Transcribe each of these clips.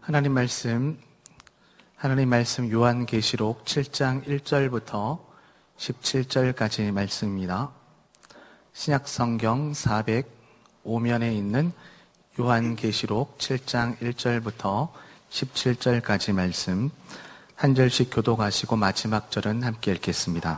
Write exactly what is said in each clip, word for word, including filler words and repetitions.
하나님 말씀, 하나님 말씀 요한계시록 칠 장 일 절부터 십칠 절까지 말씀입니다. 신약성경 사백오 면에 있는 요한계시록 칠 장 일 절부터 십칠 절까지 말씀, 한 절씩 교독하시고 마지막 절은 함께 읽겠습니다.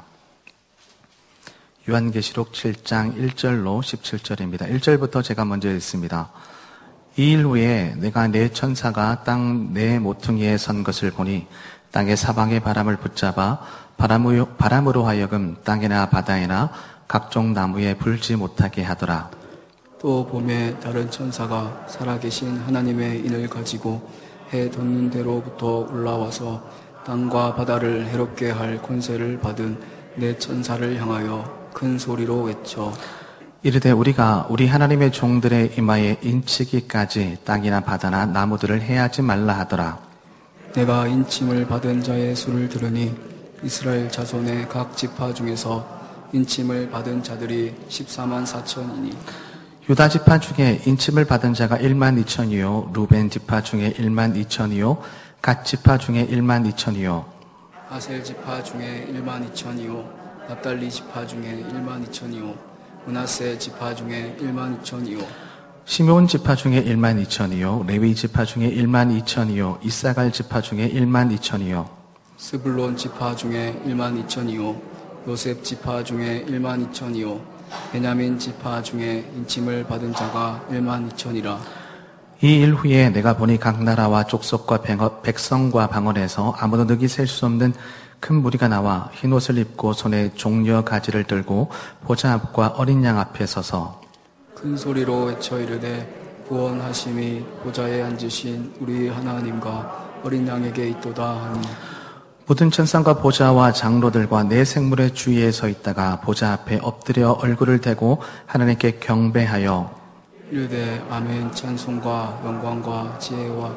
요한계시록 칠 장 일 절로 십칠 절입니다. 일 절부터 제가 먼저 읽습니다. 이 일 후에 내가 네 천사가 땅 네 모퉁이에 선 것을 보니 땅의 사방의 바람을 붙잡아 바람으로, 바람으로 하여금 땅이나 바다에나 각종 나무에 불지 못하게 하더라. 또 봄에 다른 천사가 살아계신 하나님의 인을 가지고 해 돋는 데로부터 올라와서 땅과 바다를 해롭게 할 권세를 받은 네 천사를 향하여 큰 소리로 외쳐 이르되 우리가 우리 하나님의 종들의 이마에 인치기까지 땅이나 바다나 나무들을 해하지 말라 하더라. 내가 인침을 받은 자의 수를 들으니 이스라엘 자손의 각 지파 중에서 인침을 받은 자들이 십사만 사천이니 유다 지파 중에 인침을 받은 자가 일만 이천이요 루벤 지파 중에 일만 이천이요 갓 지파 중에 일만 이천이요 아셀 지파 중에 일만 이천이요 납달리 지파 중에 일만 이천이요 므낫세 지파 중에 일만 이천이요 시므온 지파 중에 일만 이천이요 레위 지파 중에 일만 이천이요 이사갈 지파 중에 일만 이천이요 스불론 지파 중에 일만 이천이요 요셉 지파 중에 일만 이천이요 베냐민 지파 중에 인침을 받은 자가 일만 이천이라. 이 일 후에 내가 보니 각 나라와 족속과 백성과 방언에서 아무도 능히 셀 수 없는 큰 무리가 나와 흰옷을 입고 손에 종려 가지를 들고 보좌 앞과 어린 양 앞에 서서 큰 소리로 외쳐 이르되 구원하심이 보좌에 앉으신 우리 하나님과 어린 양에게 있도다 하니 모든 천상과 보좌와 장로들과 네 생물의 주위에 서 있다가 보좌 앞에 엎드려 얼굴을 대고 하나님께 경배하여 이르되 아멘. 찬송과 영광과 지혜와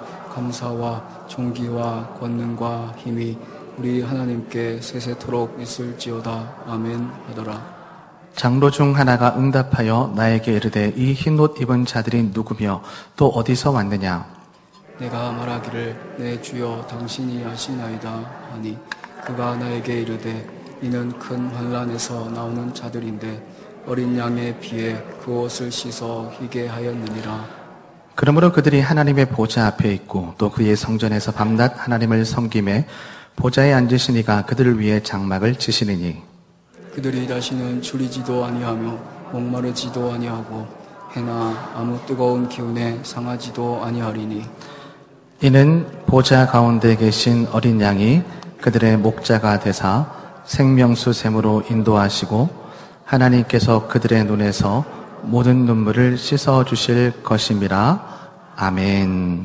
감사와 존귀와 권능과 힘이 우리 하나님께 세세토록 있을지어다. 아멘 하더라. 장로 중 하나가 응답하여 나에게 이르되 이 흰옷 입은 자들이 누구며 또 어디서 왔느냐. 내가 말하기를 내 주여 당신이 아시나이다 하니 그가 나에게 이르되 이는 큰 환난에서 나오는 자들인데 어린 양의 피에 그 옷을 씻어 희게 하였느니라. 그러므로 그들이 하나님의 보좌 앞에 있고 또 그의 성전에서 밤낮 하나님을 섬김에 보좌에 앉으신 이가 그들을 위해 장막을 치시느니 그들이 다시는 줄이지도 아니하며 목마르지도 아니하고 해나 아무 뜨거운 기운에 상하지도 아니하리니 이는 보좌 가운데 계신 어린 양이 그들의 목자가 되사 생명수 샘으로 인도하시고 하나님께서 그들의 눈에서 모든 눈물을 씻어주실 것임이라. 아멘.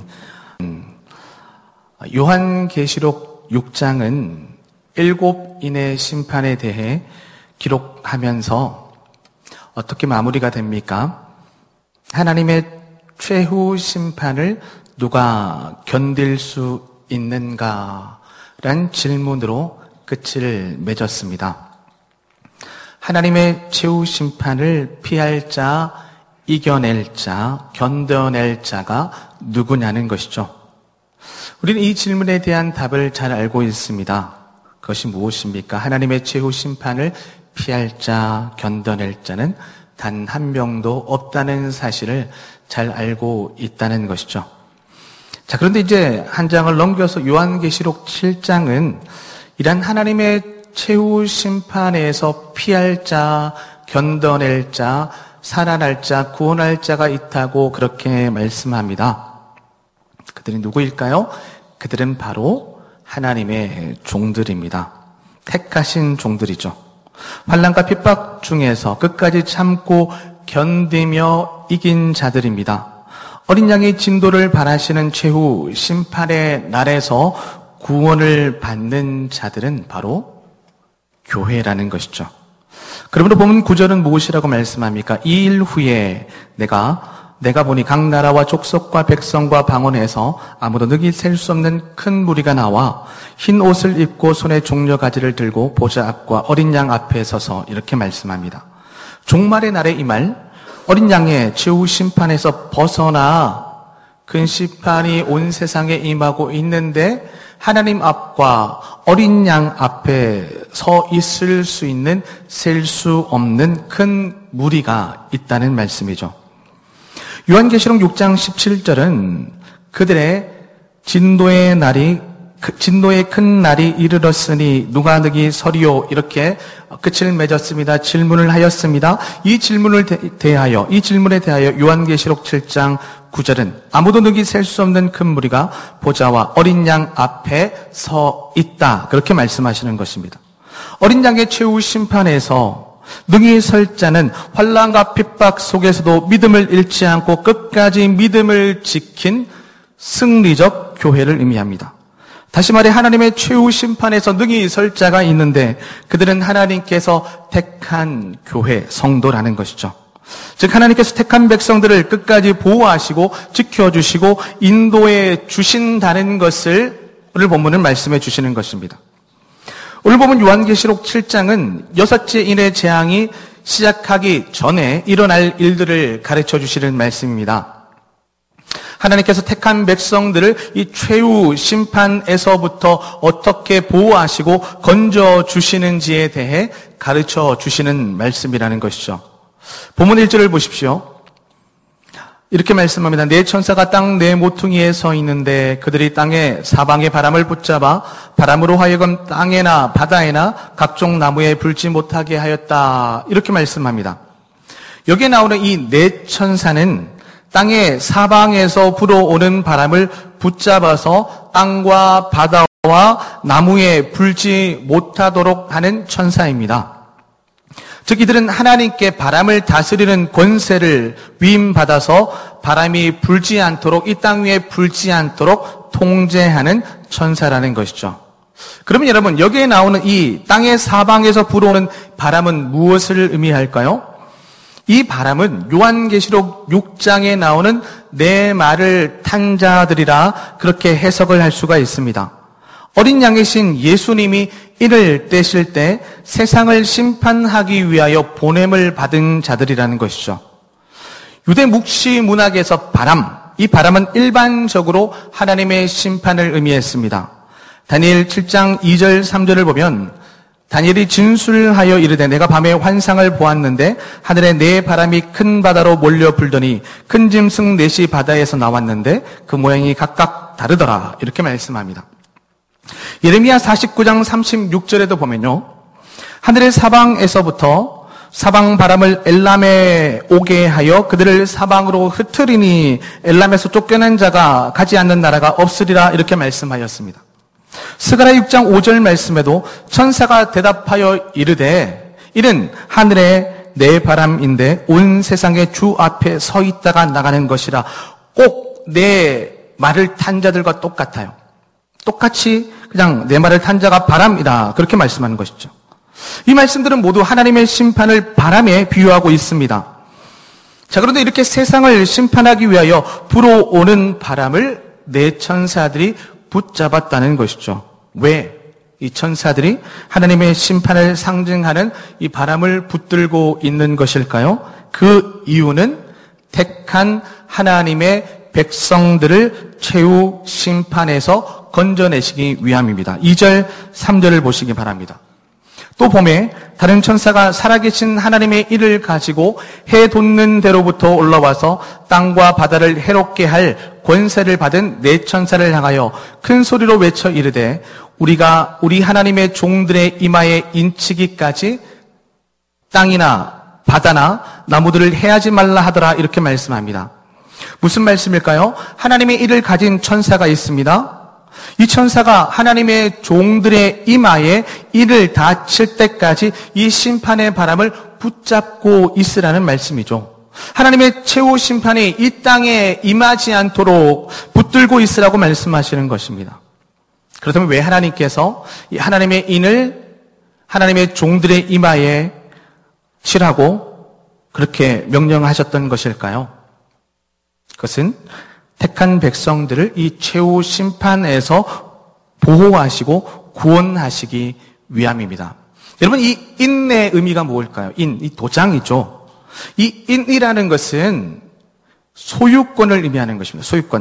요한계시록 육 장은 일곱 인의 심판에 대해 기록하면서 어떻게 마무리가 됩니까? 하나님의 최후 심판을 누가 견딜 수 있는가란 질문으로 끝을 맺었습니다. 하나님의 최후 심판을 피할 자, 이겨낼 자, 견뎌낼 자가 누구냐는 것이죠. 우리는 이 질문에 대한 답을 잘 알고 있습니다. 그것이 무엇입니까? 하나님의 최후 심판을 피할 자, 견뎌낼 자는 단 한 명도 없다는 사실을 잘 알고 있다는 것이죠. 자, 그런데 이제 한 장을 넘겨서 요한계시록 칠 장은 이런 하나님의 최후 심판에서 피할 자, 견뎌낼 자, 살아날 자, 구원할 자가 있다고 그렇게 말씀합니다. 그들이 누구일까요? 그들은 바로 하나님의 종들입니다. 택하신 종들이죠. 환난과 핍박 중에서 끝까지 참고 견디며 이긴 자들입니다. 어린 양의 진도를 바라시는 최후 심판의 날에서 구원을 받는 자들은 바로 교회라는 것이죠. 그러므로 보면 구 절은 무엇이라고 말씀합니까? 이 일 후에 내가 내가 보니 각 나라와 족속과 백성과 방언에서 아무도 능히 셀 수 없는 큰 무리가 나와 흰 옷을 입고 손에 종려 가지를 들고 보좌 앞과 어린 양 앞에 서서 이렇게 말씀합니다. 종말의 날에 이 말 어린 양의 최후 심판에서 벗어나 큰 심판이 온 세상에 임하고 있는데 하나님 앞과 어린 양 앞에 서 있을 수 있는 셀 수 없는 큰 무리가 있다는 말씀이죠. 요한계시록 육 장 십칠 절은 그들의 진노의 날이 진노의 큰 날이 이르렀으니 누가 너희 서리요 이렇게 끝을 맺었습니다. 질문을 하였습니다. 이 질문을 대하여 이 질문에 대하여 요한계시록 칠 장 구 절은 아무도 능히 셀 수 없는 큰 무리가 보좌와 어린 양 앞에 서 있다. 그렇게 말씀하시는 것입니다. 어린 양의 최후 심판에서 능히 설 자는 환난과 핍박 속에서도 믿음을 잃지 않고 끝까지 믿음을 지킨 승리적 교회를 의미합니다. 다시 말해 하나님의 최후 심판에서 능히 설 자가 있는데 그들은 하나님께서 택한 교회, 성도라는 것이죠. 즉 하나님께서 택한 백성들을 끝까지 보호하시고 지켜주시고 인도해 주신다는 것을 오늘 본문은 말씀해 주시는 것입니다. 오늘 보면 요한계시록 칠 장은 여섯째 인의 재앙이 시작하기 전에 일어날 일들을 가르쳐 주시는 말씀입니다. 하나님께서 택한 백성들을 이 최후 심판에서부터 어떻게 보호하시고 건져주시는지에 대해 가르쳐 주시는 말씀이라는 것이죠. 본문 일 절을 보십시오. 이렇게 말씀합니다. 네 천사가 땅 네 모퉁이에 서 있는데 그들이 땅의 사방의 바람을 붙잡아 바람으로 하여금 땅에나 바다에나 각종 나무에 불지 못하게 하였다. 이렇게 말씀합니다. 여기에 나오는 이 네 천사는 땅의 사방에서 불어오는 바람을 붙잡아서 땅과 바다와 나무에 불지 못하도록 하는 천사입니다. 즉 이들은 하나님께 바람을 다스리는 권세를 위임받아서 바람이 불지 않도록 이 땅 위에 불지 않도록 통제하는 천사라는 것이죠. 그러면 여러분 여기에 나오는 이 땅의 사방에서 불어오는 바람은 무엇을 의미할까요? 이 바람은 요한계시록 육 장에 나오는 네 말을 탄 자들이라 그렇게 해석을 할 수가 있습니다. 어린 양이신 예수님이 이를 떼실 때 세상을 심판하기 위하여 보냄을 받은 자들이라는 것이죠. 유대 묵시 문학에서 바람, 이 바람은 일반적으로 하나님의 심판을 의미했습니다. 다니엘 칠 장 이 절 삼 절을 보면 다니엘이 진술하여 이르되 내가 밤에 환상을 보았는데 하늘에 네 바람이 큰 바다로 몰려 불더니 큰 짐승 넷이 바다에서 나왔는데 그 모양이 각각 다르더라. 이렇게 말씀합니다. 예레미야 사십구 장 삼십육 절에도 보면요. 하늘의 사방에서부터 사방 바람을 엘람에 오게 하여 그들을 사방으로 흩으리니 엘람에서 쫓겨난 자가 가지 않는 나라가 없으리라. 이렇게 말씀하였습니다. 스가랴 육 장 오 절 말씀에도 천사가 대답하여 이르되 이는 하늘의 네 바람인데 온 세상의 주 앞에 서 있다가 나가는 것이라. 꼭 내 말을 탄 자들과 똑같아요. 똑같이 그냥 내 말을 탄 자가 바람이다. 그렇게 말씀하는 것이죠. 이 말씀들은 모두 하나님의 심판을 바람에 비유하고 있습니다. 자, 그런데 이렇게 세상을 심판하기 위하여 불어오는 바람을 네 천사들이 붙잡았다는 것이죠. 왜 이 천사들이 하나님의 심판을 상징하는 이 바람을 붙들고 있는 것일까요? 그 이유는 택한 하나님의 백성들을 최후 심판에서 건져내시기 위함입니다. 이 절, 삼 절을 보시기 바랍니다. 또 봄에 다른 천사가 살아계신 하나님의 일을 가지고 해 돋는 데로부터 올라와서 땅과 바다를 해롭게 할 권세를 받은 네 천사를 향하여 큰 소리로 외쳐 이르되 우리가 우리 하나님의 종들의 이마에 인치기까지 땅이나 바다나 나무들을 해하지 말라 하더라. 이렇게 말씀합니다. 무슨 말씀일까요? 하나님의 일을 가진 천사가 있습니다. 이 천사가 하나님의 종들의 이마에 이를 닿칠 때까지 이 심판의 바람을 붙잡고 있으라는 말씀이죠. 하나님의 최후 심판이 이 땅에 임하지 않도록 붙들고 있으라고 말씀하시는 것입니다. 그렇다면 왜 하나님께서 이 하나님의 인을 하나님의 종들의 이마에 칠하고 그렇게 명령하셨던 것일까요? 그것은 택한 백성들을 이 최후 심판에서 보호하시고 구원하시기 위함입니다. 여러분, 이 인의 의미가 뭘까요? 인, 이 도장이죠. 이 인이라는 것은 소유권을 의미하는 것입니다. 소유권.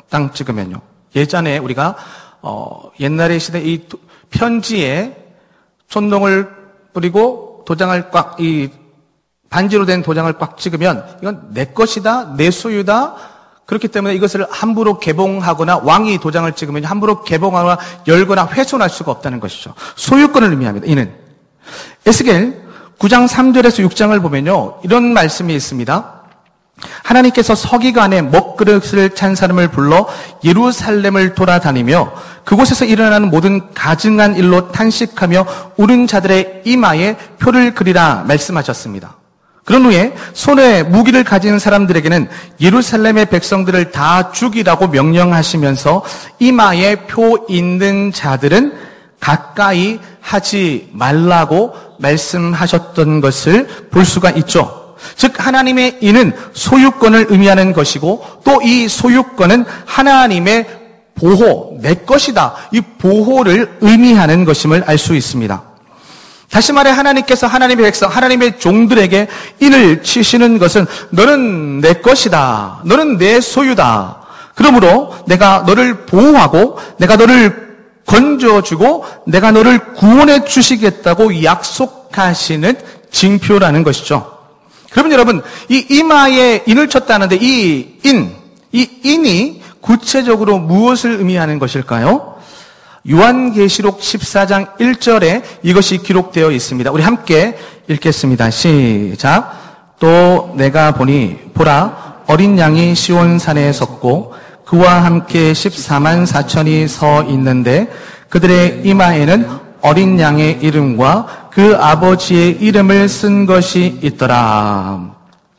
땅 찍으면요. 예전에 우리가 어, 옛날의 시대 이 편지에 촌농을 뿌리고 도장을 꽉, 이 반지로 된 도장을 꽉 찍으면 이건 내 것이다, 내 소유다. 그렇기 때문에 이것을 함부로 개봉하거나 왕이 도장을 찍으면 함부로 개봉하거나 열거나 훼손할 수가 없다는 것이죠. 소유권을 의미합니다. 이는 에스겔 구 장 삼 절에서 육 장을 보면요, 이런 말씀이 있습니다. 하나님께서 서기관의 먹그릇을 찬 사람을 불러 예루살렘을 돌아다니며 그곳에서 일어나는 모든 가증한 일로 탄식하며 우는 자들의 이마에 표를 그리라 말씀하셨습니다. 그런 후에 손에 무기를 가진 사람들에게는 예루살렘의 백성들을 다 죽이라고 명령하시면서 이마에 표 있는 자들은 가까이 하지 말라고 말씀하셨던 것을 볼 수가 있죠. 즉 하나님의 인은 소유권을 의미하는 것이고 또 이 소유권은 하나님의 보호, 내 것이다, 이 보호를 의미하는 것임을 알 수 있습니다. 다시 말해 하나님께서 하나님의 백성, 하나님의 종들에게 인을 치시는 것은 너는 내 것이다, 너는 내 소유다, 그러므로 내가 너를 보호하고 내가 너를 건져주고 내가 너를 구원해 주시겠다고 약속하시는 징표라는 것이죠. 그러면 여러분, 이 이마에 인을 쳤다는데 이 인, 이 인이 구체적으로 무엇을 의미하는 것일까요? 요한계시록 십사 장 일 절에 이것이 기록되어 있습니다. 우리 함께 읽겠습니다. 시작. 또 내가 보니 보라 어린 양이 시온산에 섰고 그와 함께 십사만 사천이 서 있는데 그들의 이마에는 어린 양의 이름과 그 아버지의 이름을 쓴 것이 있더라.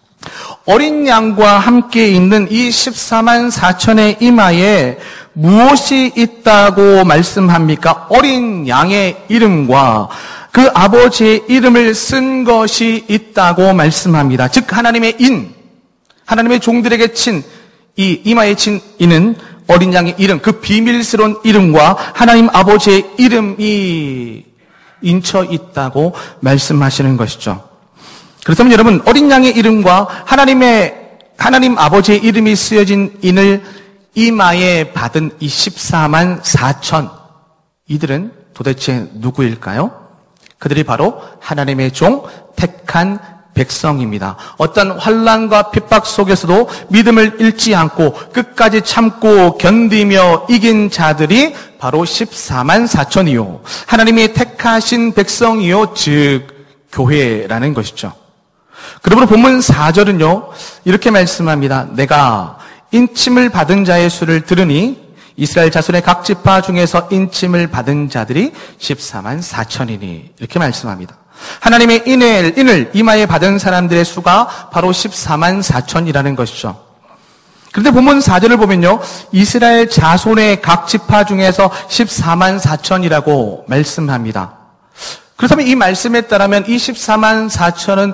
어린 양과 함께 있는 이 십사만 사천의 이마에 무엇이 있다고 말씀합니까? 어린 양의 이름과 그 아버지의 이름을 쓴 것이 있다고 말씀합니다. 즉 하나님의 인, 하나님의 종들에게 친 이 이마에 친 이는 어린 양의 이름, 그 비밀스러운 이름과 하나님 아버지의 이름이 인쳐 있다고 말씀하시는 것이죠. 그렇다면 여러분, 어린 양의 이름과 하나님의, 하나님 아버지의 이름이 쓰여진 인을 이마에 받은 이 십사만 사천, 이들은 도대체 누구일까요? 그들이 바로 하나님의 종, 택한 백성입니다. 어떤 환난과 핍박 속에서도 믿음을 잃지 않고 끝까지 참고 견디며 이긴 자들이 바로 십사만 사천이요. 하나님이 택하신 백성이요. 즉, 교회라는 것이죠. 그러므로 본문 사 절은요, 이렇게 말씀합니다. 내가 인침을 받은 자의 수를 들으니 이스라엘 자손의 각 지파 중에서 인침을 받은 자들이 십사만 사천이니. 이렇게 말씀합니다. 하나님의 인을, 인을 이마에 받은 사람들의 수가 바로 십사만 사천이라는 것이죠. 그런데 본문 사 절을 보면요, 이스라엘 자손의 각 지파 중에서 십사만 사천이라고 말씀합니다. 그렇다면 이 말씀에 따르면 이 십사만 사천은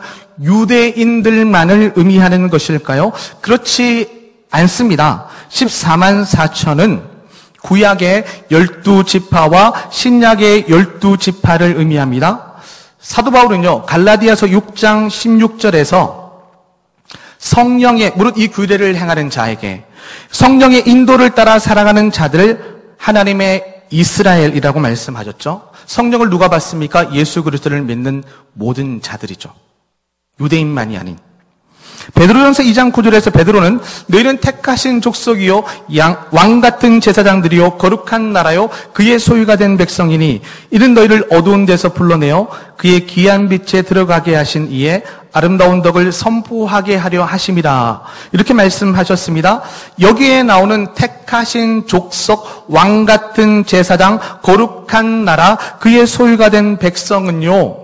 유대인들만을 의미하는 것일까요? 그렇지 않습니다. 십사만 사천은 구약의 열두 지파와 신약의 열두 지파를 의미합니다. 사도 바울은요, 갈라디아서 육 장 십육 절에서 성령의, 무릇 이 규례를 행하는 자에게 성령의 인도를 따라 살아가는 자들을 하나님의 이스라엘이라고 말씀하셨죠. 성령을 누가 받습니까? 예수 그리스도를 믿는 모든 자들이죠. 유대인만이 아닌. 베드로전서 이 장 구 절에서 베드로는 너희는 택하신 족속이요 양, 왕 같은 제사장들이요 거룩한 나라요 그의 소유가 된 백성이니 이는 너희를 어두운 데서 불러내어 그의 귀한 빛에 들어가게 하신 이에 아름다운 덕을 선포하게 하려 하심이라. 이렇게 말씀하셨습니다. 여기에 나오는 택하신 족속, 왕 같은 제사장, 거룩한 나라, 그의 소유가 된 백성은요,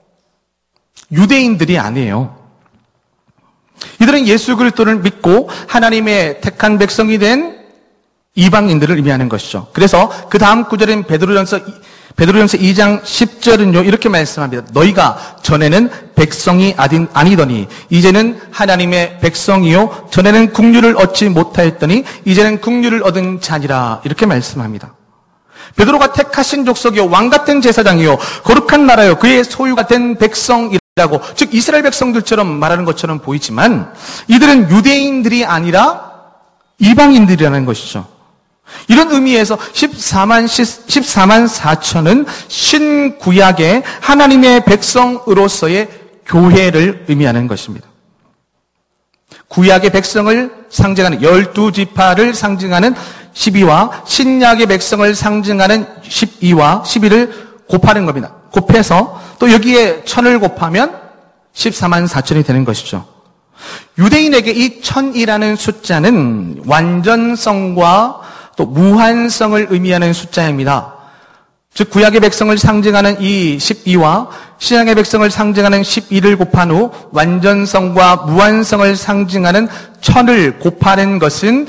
유대인들이 아니에요. 이들은 예수 그리스도를 믿고 하나님의 택한 백성이 된 이방인들을 의미하는 것이죠. 그래서 그 다음 구절인 베드로전서 베드로전서 이 장 십 절은요 이렇게 말씀합니다. 너희가 전에는 백성이 아니더니 이제는 하나님의 백성이요 전에는 국류를 얻지 못하였더니 이제는 국류를 얻은 자니라. 이렇게 말씀합니다. 베드로가 택하신 족속이요 왕 같은 제사장이요 거룩한 나라요 그의 소유가 된 백성이라고, 즉 이스라엘 백성들처럼 말하는 것처럼 보이지만 이들은 유대인들이 아니라 이방인들이라는 것이죠. 이런 의미에서 십사만, 십사만 사천은 신구약의 하나님의 백성으로서의 교회를 의미하는 것입니다. 구약의 백성을 상징하는 열두 지파를 상징하는 십이와 신약의 백성을 상징하는 십이와 십이를 곱하는 겁니다. 곱해서 또 여기에 천을 곱하면 십사만 사천이 되는 것이죠. 유대인에게 이 천이라는 숫자는 완전성과 또 무한성을 의미하는 숫자입니다. 즉 구약의 백성을 상징하는 이 십이와 신약의 백성을 상징하는 십이를 곱한 후 완전성과 무한성을 상징하는 천을 곱하는 것은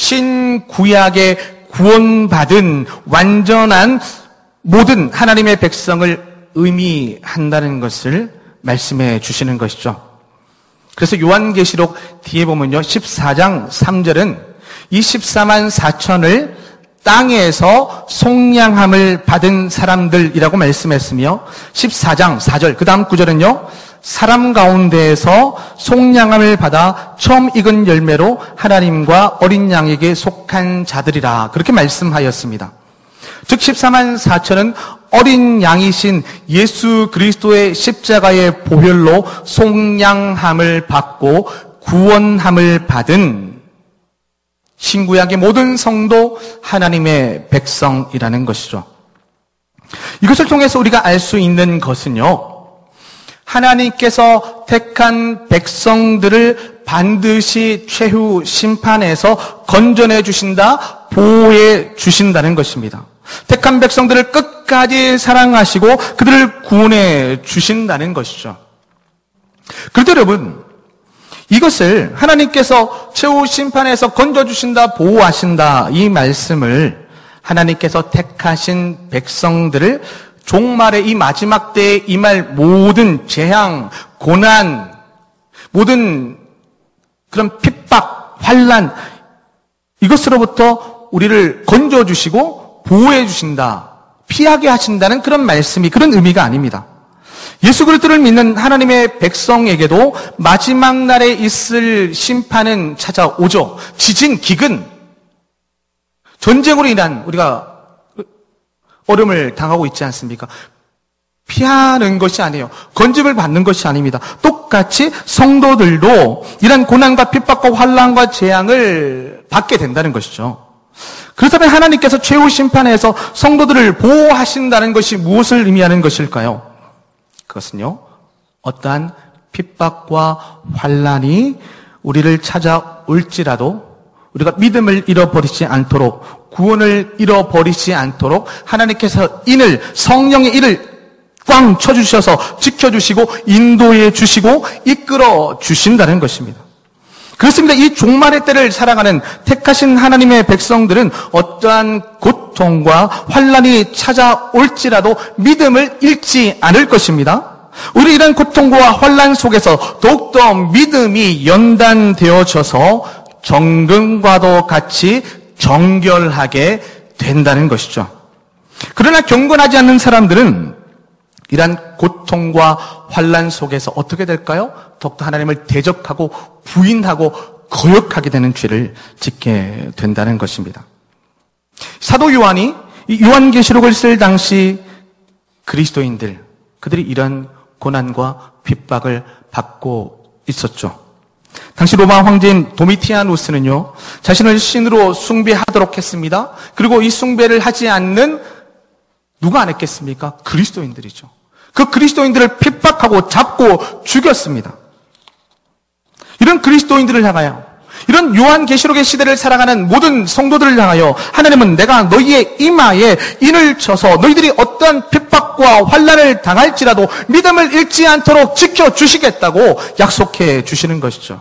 신구약의 구원받은 완전한 모든 하나님의 백성을 의미한다는 것을 말씀해 주시는 것이죠. 그래서 요한계시록 뒤에 보면요, 십사 장 삼 절은 이 십사만 사천을 땅에서 속량함을 받은 사람들이라고 말씀했으며 십사 장 사 절 그 다음 구절은요, 사람 가운데에서 속량함을 받아 처음 익은 열매로 하나님과 어린 양에게 속한 자들이라 그렇게 말씀하였습니다. 즉 십사만 사천은 어린 양이신 예수 그리스도의 십자가의 보혈로 속량함을 받고 구원함을 받은 신구약의 모든 성도 하나님의 백성이라는 것이죠. 이것을 통해서 우리가 알 수 있는 것은요, 하나님께서 택한 백성들을 반드시 최후 심판에서 건져내 주신다, 보호해 주신다는 것입니다. 택한 백성들을 끝까지 사랑하시고 그들을 구원해 주신다는 것이죠. 그런데 여러분, 이것을 하나님께서 최후 심판에서 건져주신다, 보호하신다, 이 말씀을 하나님께서 택하신 백성들을 종말의 이 마지막 때에 임할 모든 재앙, 고난, 모든 그런 핍박, 환난, 이것으로부터 우리를 건져주시고 보호해 주신다, 피하게 하신다는 그런 말씀이, 그런 의미가 아닙니다. 예수 그리스도를 믿는 하나님의 백성에게도 마지막 날에 있을 심판은 찾아오죠. 지진, 기근, 전쟁으로 인한 우리가 어려움을 당하고 있지 않습니까? 피하는 것이 아니에요. 건집을 받는 것이 아닙니다. 똑같이 성도들도 이런 고난과 핍박과 환난과 재앙을 받게 된다는 것이죠. 그렇다면 하나님께서 최후 심판에서 성도들을 보호하신다는 것이 무엇을 의미하는 것일까요? 그것은요, 어떠한 핍박과 환난이 우리를 찾아올지라도 우리가 믿음을 잃어버리지 않도록, 구원을 잃어버리지 않도록 하나님께서 인을, 성령의 인을 꽝 쳐주셔서 지켜주시고 인도해 주시고 이끌어 주신다는 것입니다. 그렇습니다. 이 종말의 때를 살아가는 택하신 하나님의 백성들은 어떠한 고통과 환난이 찾아올지라도 믿음을 잃지 않을 것입니다. 우리 이런 고통과 환난 속에서 더욱더 믿음이 연단되어져서 정금과도 같이 정결하게 된다는 것이죠. 그러나 경건하지 않는 사람들은 이러한 고통과 환난 속에서 어떻게 될까요? 더욱더 하나님을 대적하고 부인하고 거역하게 되는 죄를 짓게 된다는 것입니다. 사도 요한이 이 요한계시록을 쓸 당시 그리스도인들, 그들이 이런 고난과 핍박을 받고 있었죠. 당시 로마 황제인 도미티아누스는요, 자신을 신으로 숭배하도록 했습니다. 그리고 이 숭배를 하지 않는 누가 안 했겠습니까? 그리스도인들이죠. 그 그리스도인들을 핍박하고 잡고 죽였습니다. 이런 그리스도인들을 향하여, 이런 요한계시록의 시대를 살아가는 모든 성도들을 향하여 하나님은 내가 너희의 이마에 인을 쳐서 너희들이 어떠한 핍박과 환난을 당할지라도 믿음을 잃지 않도록 지켜주시겠다고 약속해 주시는 것이죠.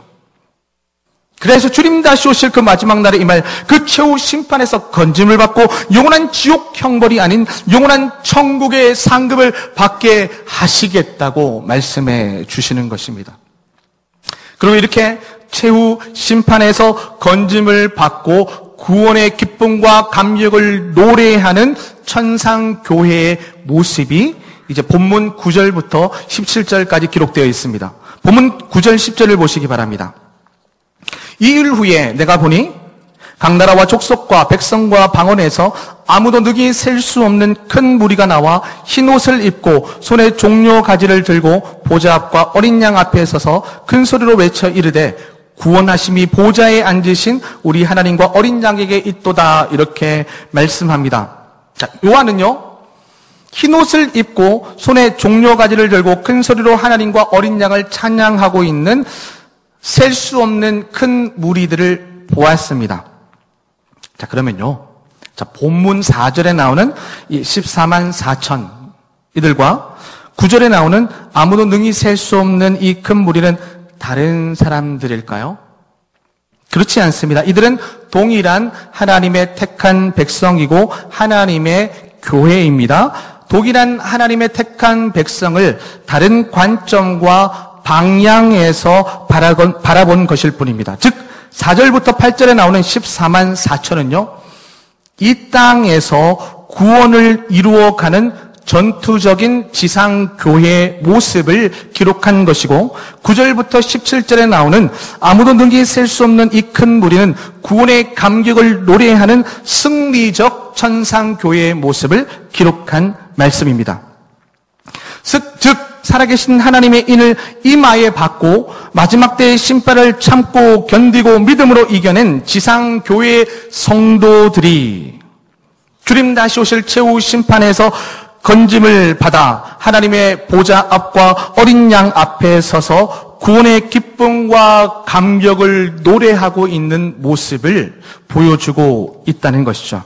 그래서 주님 다시 오실 그 마지막 날에 임할 그 최후 심판에서 건짐을 받고 영원한 지옥 형벌이 아닌 영원한 천국의 상급을 받게 하시겠다고 말씀해 주시는 것입니다. 그럼 이렇게 최후 심판에서 건짐을 받고 구원의 기쁨과 감격을 노래하는 천상교회의 모습이 이제 본문 구 절부터 십칠 절까지 기록되어 있습니다. 본문 구 절 십 절을 보시기 바랍니다. 이 일 후에 내가 보니 각 나라와 족속과 백성과 방언에서 아무도 능히 셀 수 없는 큰 무리가 나와 흰 옷을 입고 손에 종려 가지를 들고 보좌 앞과 어린 양 앞에 서서 큰 소리로 외쳐 이르되 구원하심이 보좌에 앉으신 우리 하나님과 어린 양에게 있도다. 이렇게 말씀합니다. 자, 요한은요, 흰 옷을 입고 손에 종려 가지를 들고 큰 소리로 하나님과 어린 양을 찬양하고 있는 셀 수 없는 큰 무리들을 보았습니다. 자, 그러면요, 자, 본문 사 절에 나오는 이 십사만 사천 이들과 구 절에 나오는 아무도 능히 셀 수 없는 이 큰 무리는 다른 사람들일까요? 그렇지 않습니다. 이들은 동일한 하나님의 택한 백성이고 하나님의 교회입니다. 동일한 하나님의 택한 백성을 다른 관점과 방향에서 바라본, 바라본 것일 뿐입니다. 즉 사 절부터 팔 절에 나오는 십사만 사천은요, 이 땅에서 구원을 이루어가는 전투적인 지상교회의 모습을 기록한 것이고, 구 절부터 십칠 절에 나오는 아무도 능히 셀 수 없는 이 큰 무리는 구원의 감격을 노래하는 승리적 천상교회의 모습을 기록한 말씀입니다. 즉, 즉 살아계신 하나님의 인을 이마에 받고 마지막 때의 심판을 참고 견디고 믿음으로 이겨낸 지상교회의 성도들이 주님 다시 오실 최후 심판에서 건짐을 받아 하나님의 보좌 앞과 어린 양 앞에 서서 구원의 기쁨과 감격을 노래하고 있는 모습을 보여주고 있다는 것이죠.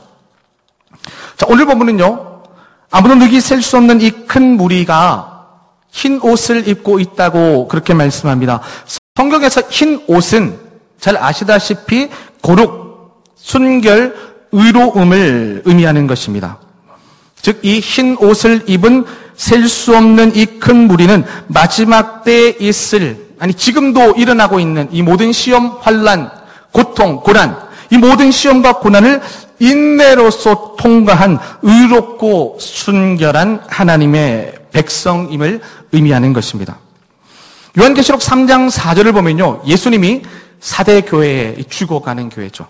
자, 오늘 본문은요, 아무도 능히 셀 수 없는 이 큰 무리가 흰 옷을 입고 있다고 그렇게 말씀합니다. 성경에서 흰 옷은 잘 아시다시피 거룩, 순결, 의로움을 의미하는 것입니다. 즉, 이 흰 옷을 입은 셀 수 없는 이 큰 무리는 마지막 때에 있을, 아니 지금도 일어나고 있는 이 모든 시험, 환난, 고통, 고난, 이 모든 시험과 고난을 인내로서 통과한 의롭고 순결한 하나님의 백성임을 의미하는 것입니다. 요한계시록 삼 장 사 절을 보면요, 예수님이 사대 교회에 죽어가는 교회죠.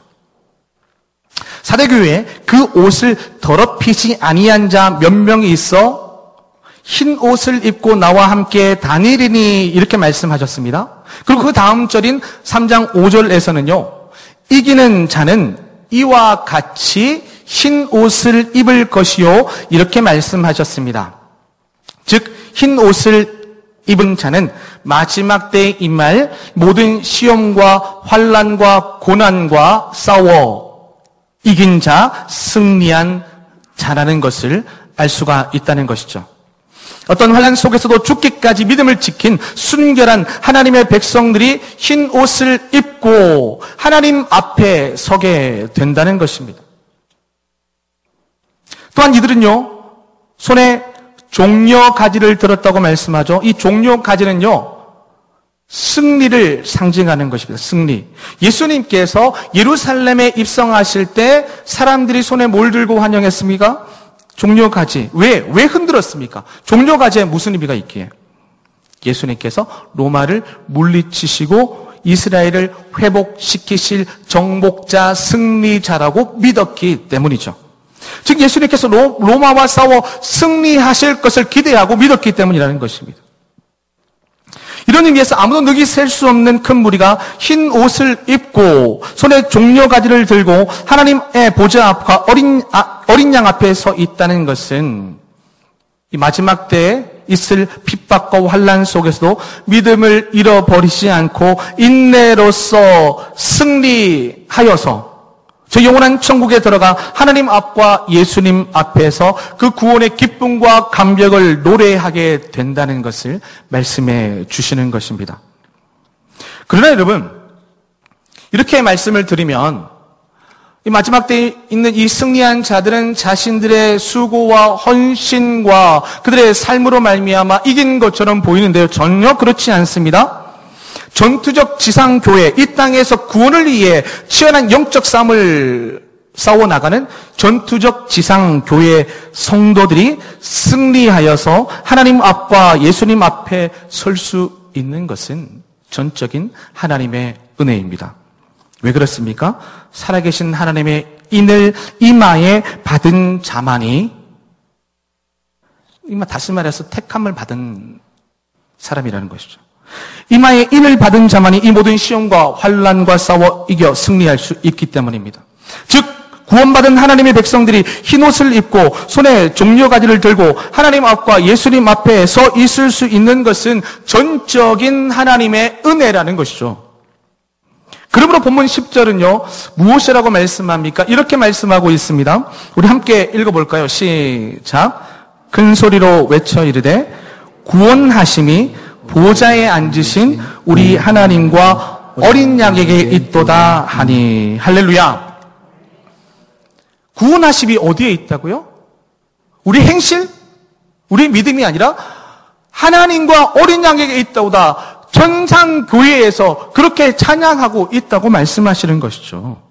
사대 교회에 그 옷을 더럽히지 아니한 자 몇 명이 있어 흰 옷을 입고 나와 함께 다니리니 이렇게 말씀하셨습니다. 그리고 그 다음 절인 삼 장 오 절에서는요, 이기는 자는 이와 같이 흰 옷을 입을 것이요 이렇게 말씀하셨습니다. 즉 흰 옷을 입은 자는 마지막 때에 임할 모든 시험과 환난과 고난과 싸워 이긴 자, 승리한 자라는 것을 알 수가 있다는 것이죠. 어떤 환난 속에서도 죽기까지 믿음을 지킨 순결한 하나님의 백성들이 흰 옷을 입고 하나님 앞에 서게 된다는 것입니다. 또한 이들은요, 손에 종려 가지를 들었다고 말씀하죠. 이 종려 가지는요, 승리를 상징하는 것입니다. 승리. 예수님께서 예루살렘에 입성하실 때 사람들이 손에 뭘 들고 환영했습니까? 종려 가지. 왜? 왜 흔들었습니까? 종려 가지에 무슨 의미가 있기에? 예수님께서 로마를 물리치시고 이스라엘을 회복시키실 정복자, 승리자라고 믿었기 때문이죠. 즉 예수님께서 로, 로마와 싸워 승리하실 것을 기대하고 믿었기 때문이라는 것입니다. 이런 의미에서 아무도 능히 셀 수 없는 큰 무리가 흰 옷을 입고 손에 종려 가지를 들고 하나님의 보좌 앞과 어린, 아, 어린 양 앞에 서 있다는 것은 이 마지막 때에 있을 핍박과 환난 속에서도 믿음을 잃어버리지 않고 인내로서 승리하여서 저 영원한 천국에 들어가 하나님 앞과 예수님 앞에서 그 구원의 기쁨과 감격을 노래하게 된다는 것을 말씀해 주시는 것입니다. 그러나 여러분, 이렇게 말씀을 드리면 이 마지막 때에 있는 이 승리한 자들은 자신들의 수고와 헌신과 그들의 삶으로 말미암아 이긴 것처럼 보이는데요, 전혀 그렇지 않습니다. 전투적 지상교회, 이 땅에서 구원을 위해 치열한 영적 싸움을 싸워나가는 전투적 지상교회 성도들이 승리하여서 하나님 앞과 예수님 앞에 설 수 있는 것은 전적인 하나님의 은혜입니다. 왜 그렇습니까? 살아계신 하나님의 인을 이마에 받은 자만이, 이마 다시 말해서 택함을 받은 사람이라는 것이죠. 이마에 인을 받은 자만이 이 모든 시험과 환난과 싸워 이겨 승리할 수 있기 때문입니다. 즉 구원받은 하나님의 백성들이 흰옷을 입고 손에 종려가지를 들고 하나님 앞과 예수님 앞에 서 있을 수 있는 것은 전적인 하나님의 은혜라는 것이죠. 그러므로 본문 십 절은요, 무엇이라고 말씀합니까? 이렇게 말씀하고 있습니다. 우리 함께 읽어볼까요? 시작. 큰 소리로 외쳐 이르되 구원하심이 보좌에 앉으신 우리 하나님과 어린 양에게 있도다 하니. 할렐루야. 구원하심이 어디에 있다고요? 우리 행실? 우리 믿음이 아니라 하나님과 어린 양에게 있다오다. 천상교회에서 그렇게 찬양하고 있다고 말씀하시는 것이죠.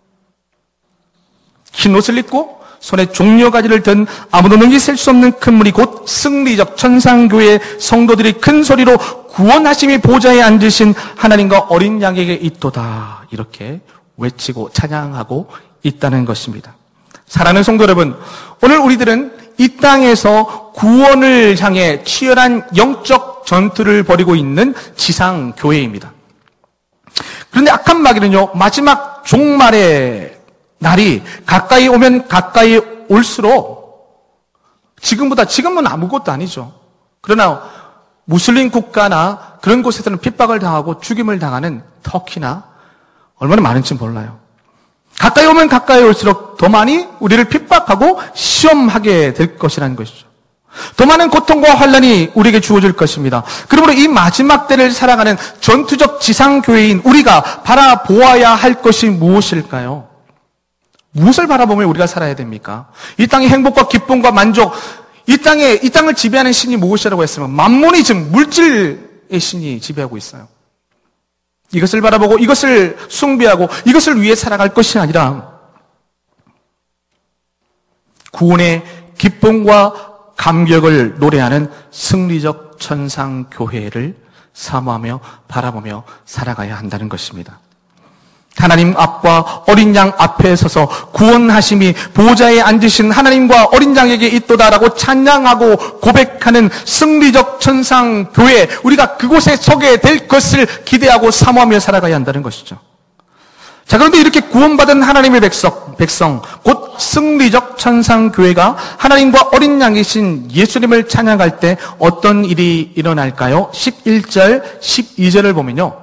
흰 옷을 입고 손에 종려가지를 든 아무도 능히 셀 수 없는 큰 물이 곧 승리적 천상교회 성도들이 큰 소리로 구원하심이 보좌에 앉으신 하나님과 어린 양에게 있도다. 이렇게 외치고 찬양하고 있다는 것입니다. 사랑하는 성도 여러분, 오늘 우리들은 이 땅에서 구원을 향해 치열한 영적 전투를 벌이고 있는 지상교회입니다. 그런데 악한 마귀는요, 마지막 종말의 날이 가까이 오면 가까이 올수록 지금보다, 지금은 아무것도 아니죠. 그러나 무슬림 국가나 그런 곳에서는 핍박을 당하고 죽임을 당하는 터키나 얼마나 많은지 몰라요. 가까이 오면 가까이 올수록 더 많이 우리를 핍박하고 시험하게 될 것이라는 것이죠. 더 많은 고통과 환난이 우리에게 주어질 것입니다. 그러므로 이 마지막 때를 살아가는 전투적 지상교회인 우리가 바라보아야 할 것이 무엇일까요? 무엇을 바라보며 우리가 살아야 됩니까? 이 땅의 행복과 기쁨과 만족, 이 땅에, 이 땅을 지배하는 신이 무엇이라고 했으면 만모니즘, 물질의 신이 지배하고 있어요. 이것을 바라보고 이것을 숭배하고 이것을 위해 살아갈 것이 아니라 구원의 기쁨과 감격을 노래하는 승리적 천상교회를 사모하며 바라보며 살아가야 한다는 것입니다. 하나님 앞과 어린 양 앞에 서서 구원하심이 보좌에 앉으신 하나님과 어린 양에게 있도다라고 찬양하고 고백하는 승리적 천상교회, 우리가 그곳에 서게 될 것을 기대하고 사모하며 살아가야 한다는 것이죠. 자, 그런데 이렇게 구원받은 하나님의 백성, 백성, 곧 승리적 천상교회가 하나님과 어린 양이신 예수님을 찬양할 때 어떤 일이 일어날까요? 십일 절, 십이 절을 보면요.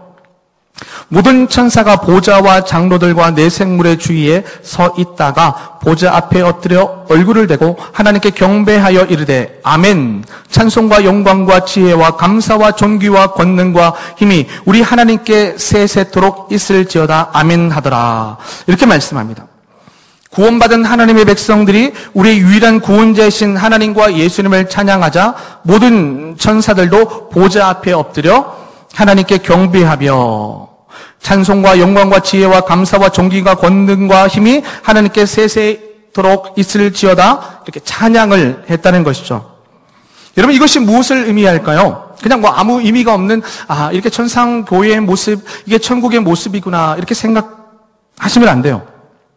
모든 천사가 보좌와 장로들과 네 생물의 주위에 서 있다가 보좌 앞에 엎드려 얼굴을 대고 하나님께 경배하여 이르되 아멘. 찬송과 영광과 지혜와 감사와 존귀와 권능과 힘이 우리 하나님께 세세토록 있을지어다 아멘 하더라. 이렇게 말씀합니다. 구원받은 하나님의 백성들이 우리의 유일한 구원자이신 하나님과 예수님을 찬양하자 모든 천사들도 보좌 앞에 엎드려 하나님께 경배하며 찬송과 영광과 지혜와 감사와 존귀와 권능과 힘이 하나님께 세세토록 있을지어다 이렇게 찬양을 했다는 것이죠. 여러분, 이것이 무엇을 의미할까요? 그냥 뭐 아무 의미가 없는 아 이렇게 천상교회의 모습, 이게 천국의 모습이구나 이렇게 생각하시면 안 돼요.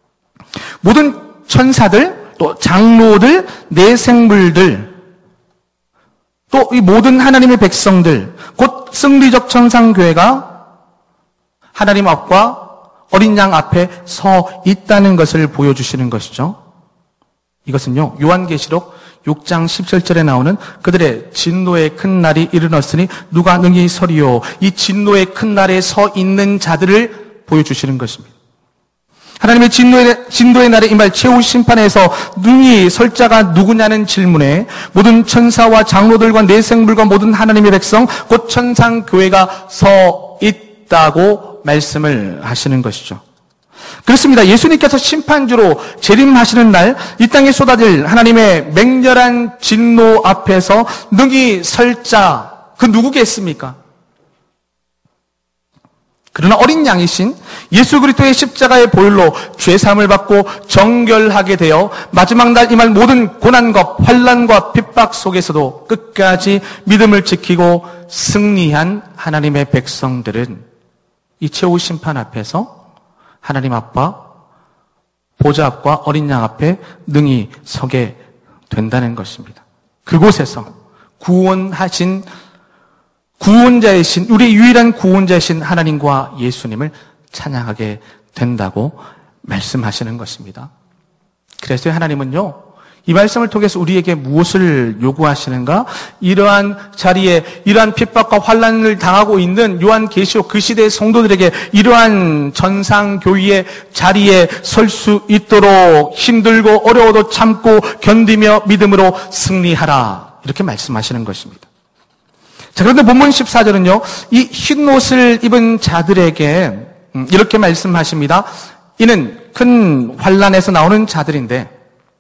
모든 천사들, 또 장로들, 내생물들, 또 이 모든 하나님의 백성들, 곧 승리적 천상교회가 하나님 앞과 어린 양 앞에 서 있다는 것을 보여주시는 것이죠. 이것은요, 요한계시록 육 장 십칠 절에 나오는 그들의 진노의 큰 날이 이르렀으니 누가 능히 서리요. 이 진노의 큰 날에 서 있는 자들을 보여주시는 것입니다. 하나님의 진노의, 진노의 날에 임할 최후 심판에서 능히 설 자가 누구냐는 질문에 모든 천사와 장로들과 내생물과 모든 하나님의 백성, 곧 천상교회가 서 있다고 말씀을 하시는 것이죠. 그렇습니다. 예수님께서 심판주로 재림하시는 날 이 땅에 쏟아질 하나님의 맹렬한 진노 앞에서 능히 설 자, 그 누구겠습니까? 그러나 어린 양이신 예수 그리스도의 십자가의 보혈로 죄사함을 받고 정결하게 되어 마지막 날 임할 모든 고난과 환난과 핍박 속에서도 끝까지 믿음을 지키고 승리한 하나님의 백성들은 이 최후 심판 앞에서 하나님 아빠 보좌 앞과 어린 양 앞에 능히 서게 된다는 것입니다. 그곳에서 구원하신 구원자이신 우리 유일한 구원자이신 하나님과 예수님을 찬양하게 된다고 말씀하시는 것입니다. 그래서 하나님은요, 이 말씀을 통해서 우리에게 무엇을 요구하시는가? 이러한 자리에 이러한 핍박과 환난을 당하고 있는 요한계시록 그 시대의 성도들에게 이러한 전상교회의 자리에 설 수 있도록 힘들고 어려워도 참고 견디며 믿음으로 승리하라, 이렇게 말씀하시는 것입니다. 자, 그런데 본문 십사 절은요, 이 흰옷을 입은 자들에게 이렇게 말씀하십니다. 이는 큰 환난에서 나오는 자들인데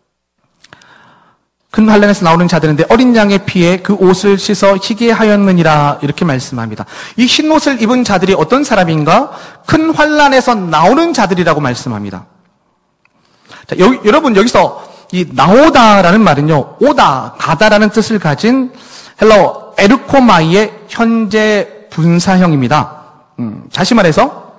큰 환난에서 나오는 자들인데 어린 양의 피에 그 옷을 씻어 희게 하였느니라, 이렇게 말씀합니다. 이 흰 옷을 입은 자들이 어떤 사람인가? 큰 환난에서 나오는 자들이라고 말씀합니다. 자, 여기, 여러분 여기서 이 나오다라는 말은요, 오다, 가다라는 뜻을 가진 헬라어 에르코마이의 현재 분사형입니다. 음, 다시 말해서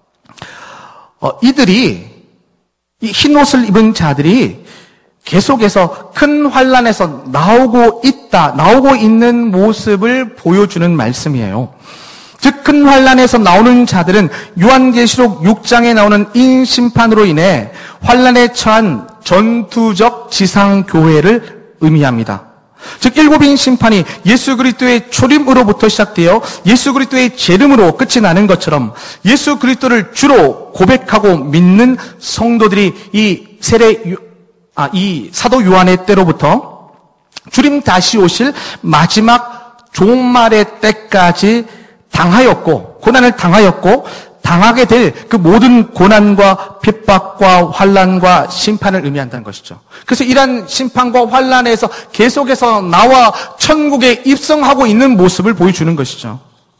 어, 이들이 이 흰 옷을 입은 자들이 계속해서 큰 환난에서 나오고 있다, 나오고 있는 모습을 보여주는 말씀이에요. 즉, 큰 환난에서 나오는 자들은 요한계시록 육 장에 나오는 인심판으로 인해 환난에 처한 전투적 지상교회를 의미합니다. 즉, 일곱인 심판이 예수 그리스도의 초림으로부터 시작되어 예수 그리스도의 재림으로 끝이 나는 것처럼 예수 그리스도를 주로 고백하고 믿는 성도들이 이 세례 아, 이 사도 요한의 때로부터 주님 다시 오실 마지막 종말의 때까지 당하였고, 고난을 당하였고, 당하게 될 그 모든 고난과 핍박과 환난과 심판을 의미한다는 것이죠. 그래서 이러한 심판과 환난에서 계속해서 나와 천국에 입성하고 있는 모습을 보여주는 것이죠.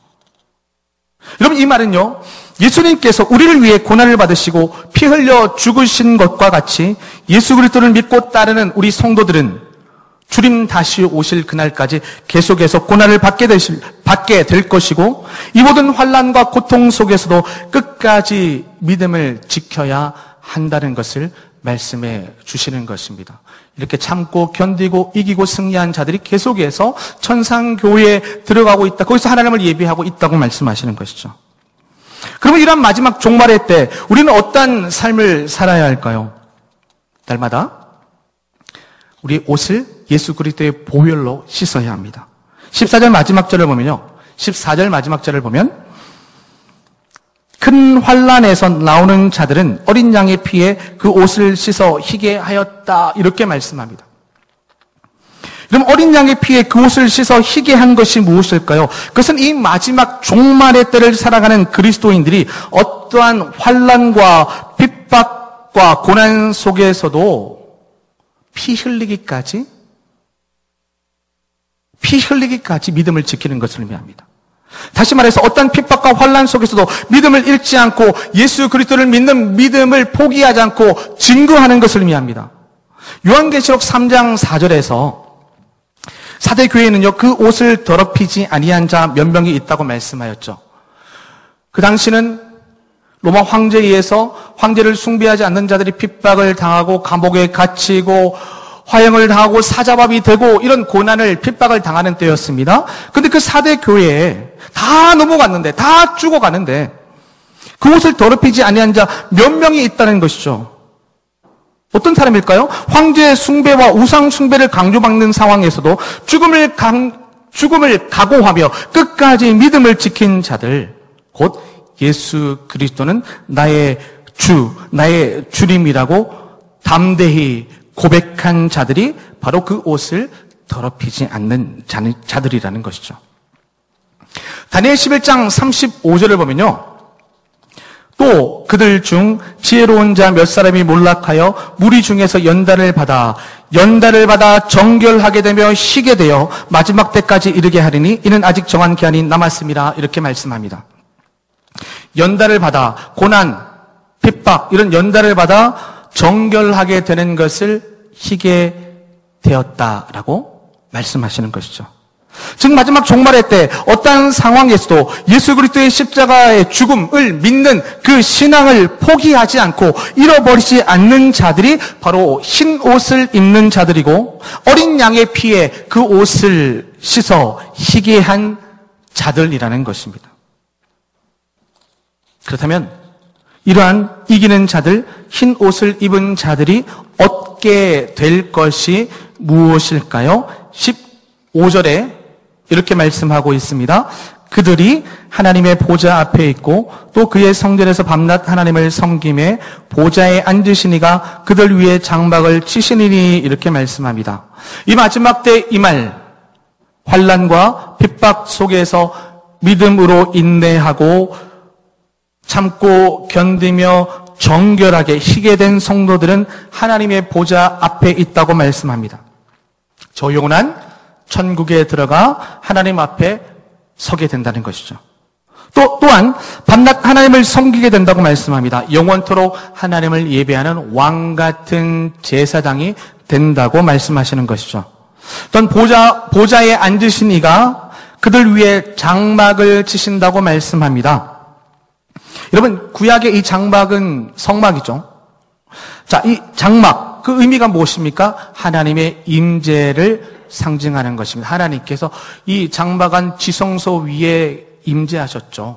여러분, 이 말은요, 예수님께서 우리를 위해 고난을 받으시고 피 흘려 죽으신 것과 같이 예수 그리스도를 믿고 따르는 우리 성도들은 주님 다시 오실 그날까지 계속해서 고난을 받게 되실, 받게 될 것이고, 이 모든 환난과 고통 속에서도 끝까지 믿음을 지켜야 한다는 것을 말씀해 주시는 것입니다. 이렇게 참고 견디고 이기고 승리한 자들이 계속해서 천상교회에 들어가고 있다, 거기서 하나님을 예비하고 있다고 말씀하시는 것이죠. 그러면 이런 마지막 종말의 때 우리는 어떤 삶을 살아야 할까요? 날마다 우리 옷을 예수 그리스도의 보혈로 씻어야 합니다. 십사 절 마지막 절을 보면요, 십사 절 마지막 절을 보면 큰 환난에서 나오는 자들은 어린 양의 피에 그 옷을 씻어 희게 하였다, 이렇게 말씀합니다. 그럼 어린 양의 피에 그 옷을 씻어 희게 한 것이 무엇일까요? 그것은 이 마지막 종말의 때를 살아가는 그리스도인들이 어떠한 환난과 핍박과 고난 속에서도 피 흘리기까지 피 흘리기까지 믿음을 지키는 것을 의미합니다. 다시 말해서 어떤 핍박과 환난 속에서도 믿음을 잃지 않고 예수 그리스도를 믿는 믿음을 포기하지 않고 증거하는 것을 의미합니다. 요한계시록 삼 장 사 절에서 사대 교회는요, 그 옷을 더럽히지 아니한 자 몇 명이 있다고 말씀하였죠. 그 당시는 로마 황제에 의해서 황제를 숭배하지 않는 자들이 핍박을 당하고 감옥에 갇히고 화형을 당하고 사자밥이 되고 이런 고난을 핍박을 당하는 때였습니다. 그런데 그 사대 교회에 다 넘어갔는데, 다 죽어가는데 그 옷을 더럽히지 아니한 자 몇 명이 있다는 것이죠. 어떤 사람일까요? 황제의 숭배와 우상 숭배를 강조받는 상황에서도 죽음을 강, 죽음을 각오하며 끝까지 믿음을 지킨 자들, 곧 예수 그리스도는 나의 주, 나의 주님이라고 담대히 고백한 자들이 바로 그 옷을 더럽히지 않는 자들이라는 것이죠. 다니엘 십일 장 삼십오 절을 보면요, 또 그들 중 지혜로운 자 몇 사람이 몰락하여 무리 중에서 연단을 받아 연단을 받아 정결하게 되며 쉬게 되어 마지막 때까지 이르게 하리니 이는 아직 정한 기한이 남았음이라, 이렇게 말씀합니다. 연단을 받아 고난, 핍박, 이런 연단을 받아 정결하게 되는 것을 희게 되었다라고 말씀하시는 것이죠. 즉 마지막 종말의 때 어떠한 상황에서도 예수 그리스도의 십자가의 죽음을 믿는 그 신앙을 포기하지 않고 잃어버리지 않는 자들이 바로 흰 옷을 입는 자들이고 어린 양의 피에 그 옷을 씻어 희게 한 자들이라는 것입니다. 그렇다면 이러한 이기는 자들, 흰 옷을 입은 자들이 얻게 될 것이 무엇일까요? 십오 절에 이렇게 말씀하고 있습니다. 그들이 하나님의 보좌 앞에 있고 또 그의 성전에서 밤낮 하나님을 섬김에 보좌에 앉으신 이가 그들 위에 장막을 치시니니 이렇게 말씀합니다. 이 마지막 때 이 말 환난과 핍박 속에서 믿음으로 인내하고 참고 견디며 정결하게 희게 된 성도들은 하나님의 보좌 앞에 있다고 말씀합니다. 저 영원한 천국에 들어가 하나님 앞에 서게 된다는 것이죠. 또, 또한 밤낮 하나님을 섬기게 된다고 말씀합니다. 영원토록 하나님을 예배하는 왕 같은 제사장이 된다고 말씀하시는 것이죠. 또한 보좌, 보좌에 앉으신 이가 그들 위에 장막을 치신다고 말씀합니다. 여러분, 구약의 이 장막은 성막이죠. 자, 이 장막, 그 의미가 무엇입니까? 하나님의 임재를 상징하는 것입니다. 하나님께서 이 장막한 지성소 위에 임재하셨죠.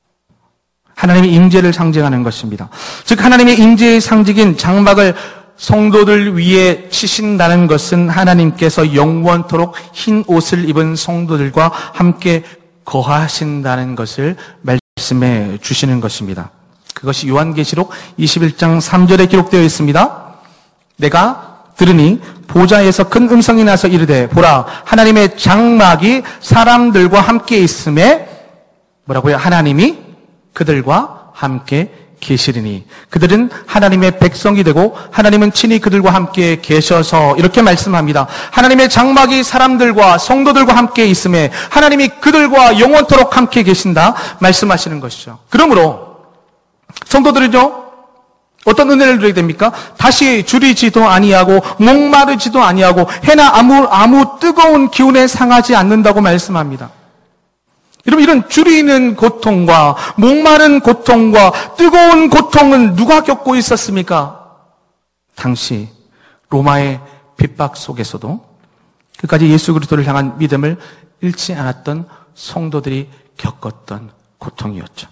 하나님의 임재를 상징하는 것입니다. 즉 하나님의 임재의 상징인 장막을 성도들 위에 치신다는 것은 하나님께서 영원토록 흰 옷을 입은 성도들과 함께 거하신다는 것을 말씀해 주시는 것입니다. 그것이 요한계시록 이십일 장 삼 절에 기록되어 있습니다. 내가 들으니 보좌에서 큰 음성이 나서 이르되 보라 하나님의 장막이 사람들과 함께 있음에 뭐라고요? 하나님이 그들과 함께 계시리니 그들은 하나님의 백성이 되고 하나님은 친히 그들과 함께 계셔서 이렇게 말씀합니다. 하나님의 장막이 사람들과 성도들과 함께 있음에 하나님이 그들과 영원토록 함께 계신다 말씀하시는 것이죠. 그러므로 성도들은요 어떤 은혜를 누리게 됩니까? 다시 줄이지도 아니하고 목마르지도 아니하고 해나 아무 아무 뜨거운 기운에 상하지 않는다고 말씀합니다. 여러분 이런 줄이는 고통과 목마른 고통과 뜨거운 고통은 누가 겪고 있었습니까? 당시 로마의 핍박 속에서도 끝까지 예수 그리스도를 향한 믿음을 잃지 않았던 성도들이 겪었던 고통이었죠.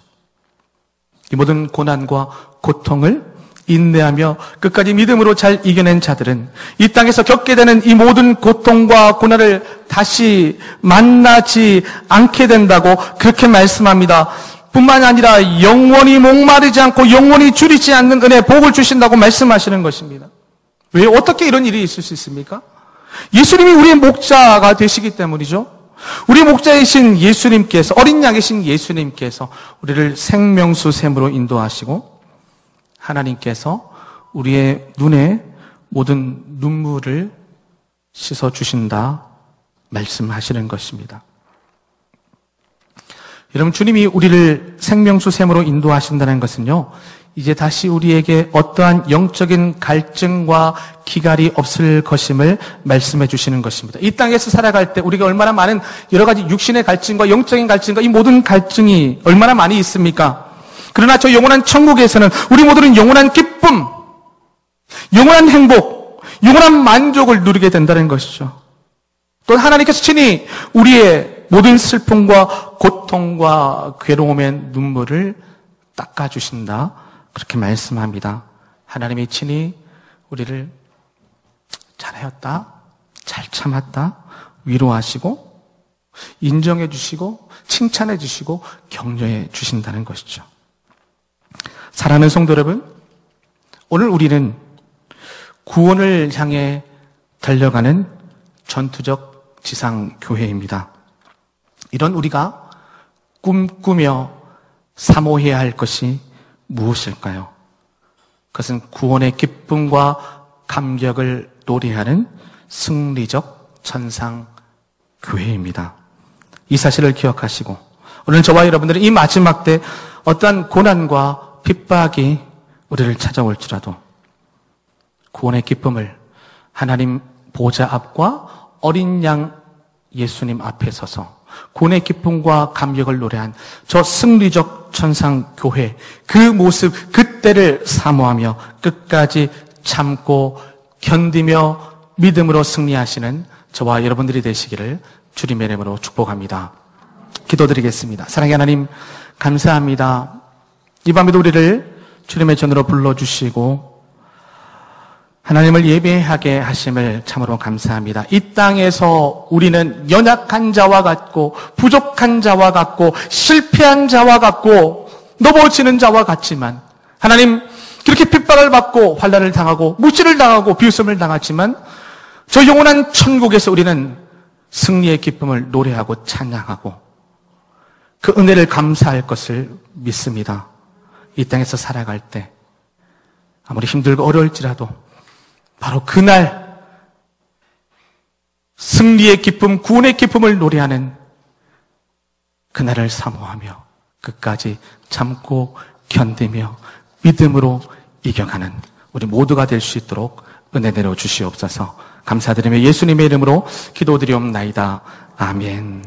이 모든 고난과 고통을 인내하며 끝까지 믿음으로 잘 이겨낸 자들은 이 땅에서 겪게 되는 이 모든 고통과 고난을 다시 만나지 않게 된다고 그렇게 말씀합니다. 뿐만 아니라 영원히 목마르지 않고 영원히 줄이지 않는 은혜, 복을 주신다고 말씀하시는 것입니다. 왜 어떻게 이런 일이 있을 수 있습니까? 예수님이 우리의 목자가 되시기 때문이죠. 우리 목자이신 예수님께서, 어린 양이신 예수님께서 우리를 생명수 샘으로 인도하시고 하나님께서 우리의 눈에 모든 눈물을 씻어주신다 말씀하시는 것입니다. 여러분 주님이 우리를 생명수 샘으로 인도하신다는 것은요 이제 다시 우리에게 어떠한 영적인 갈증과 기갈이 없을 것임을 말씀해 주시는 것입니다. 이 땅에서 살아갈 때 우리가 얼마나 많은 여러 가지 육신의 갈증과 영적인 갈증과 이 모든 갈증이 얼마나 많이 있습니까? 그러나 저 영원한 천국에서는 우리 모두는 영원한 기쁨, 영원한 행복, 영원한 만족을 누리게 된다는 것이죠. 또 하나님께서 친히 우리의 모든 슬픔과 고통과 괴로움의 눈물을 닦아주신다. 그렇게 말씀합니다. 하나님이 친히 우리를 잘하였다, 잘 참았다, 위로하시고, 인정해 주시고, 칭찬해 주시고, 격려해 주신다는 것이죠. 사랑하는 성도 여러분, 오늘 우리는 구원을 향해 달려가는 전투적 지상교회입니다. 이런 우리가 꿈꾸며 사모해야 할 것이 무엇일까요? 그것은 구원의 기쁨과 감격을 노래하는 승리적 천상교회입니다. 이 사실을 기억하시고 오늘 저와 여러분들은 이 마지막 때 어떠한 고난과 핍박이 우리를 찾아올지라도 구원의 기쁨을 하나님 보좌 앞과 어린 양 예수님 앞에 서서 고뇌 기쁨과 감격을 노래한 저 승리적 천상교회, 그 모습, 그때를 사모하며 끝까지 참고 견디며 믿음으로 승리하시는 저와 여러분들이 되시기를 주님의 이름으로 축복합니다. 기도드리겠습니다. 사랑의 하나님, 감사합니다. 이 밤에도 우리를 주님의 전으로 불러주시고 하나님을 예배하게 하심을 참으로 감사합니다. 이 땅에서 우리는 연약한 자와 같고 부족한 자와 같고 실패한 자와 같고 넘어지는 자와 같지만 하나님, 그렇게 핍박을 받고 환난을 당하고 무시를 당하고 비웃음을 당하지만 저 영원한 천국에서 우리는 승리의 기쁨을 노래하고 찬양하고 그 은혜를 감사할 것을 믿습니다. 이 땅에서 살아갈 때 아무리 힘들고 어려울지라도 바로 그날 승리의 기쁨, 구원의 기쁨을 노래하는 그날을 사모하며 끝까지 참고 견디며 믿음으로 이겨가는 우리 모두가 될 수 있도록 은혜 내려 주시옵소서. 감사드리며 예수님의 이름으로 기도드리옵나이다. 아멘.